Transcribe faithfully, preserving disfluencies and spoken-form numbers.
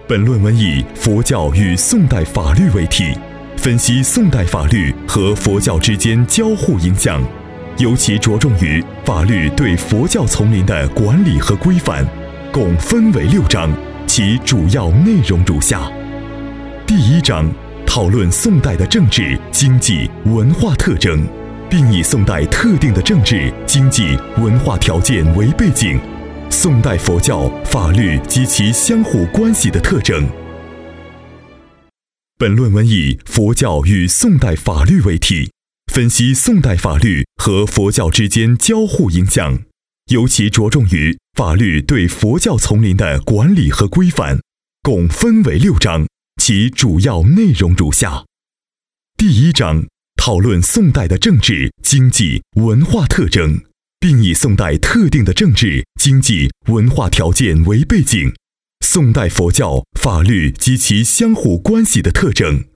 本论文以佛教与宋代法律为题，分析宋代法律和佛教之间交互影响，尤其着重于法律对佛教丛林的管理和规范，共分为六章，其主要内容如下。第一章讨论宋代的政治、经济、文化特征，并以宋代特定的政治、经济、文化条件为背景，宋代佛教法律及其相互关系的特征。本论文以佛教与宋代法律为题，分析宋代法律和佛教之间交互影响，尤其着重于法律对佛教丛林的管理和规范，共分为六章，其主要内容如下。第一章讨论宋代的政治、经济、文化特征，并以宋代特定的政治、经济、文化条件为背景，宋代佛教法律及其相互关系的特征。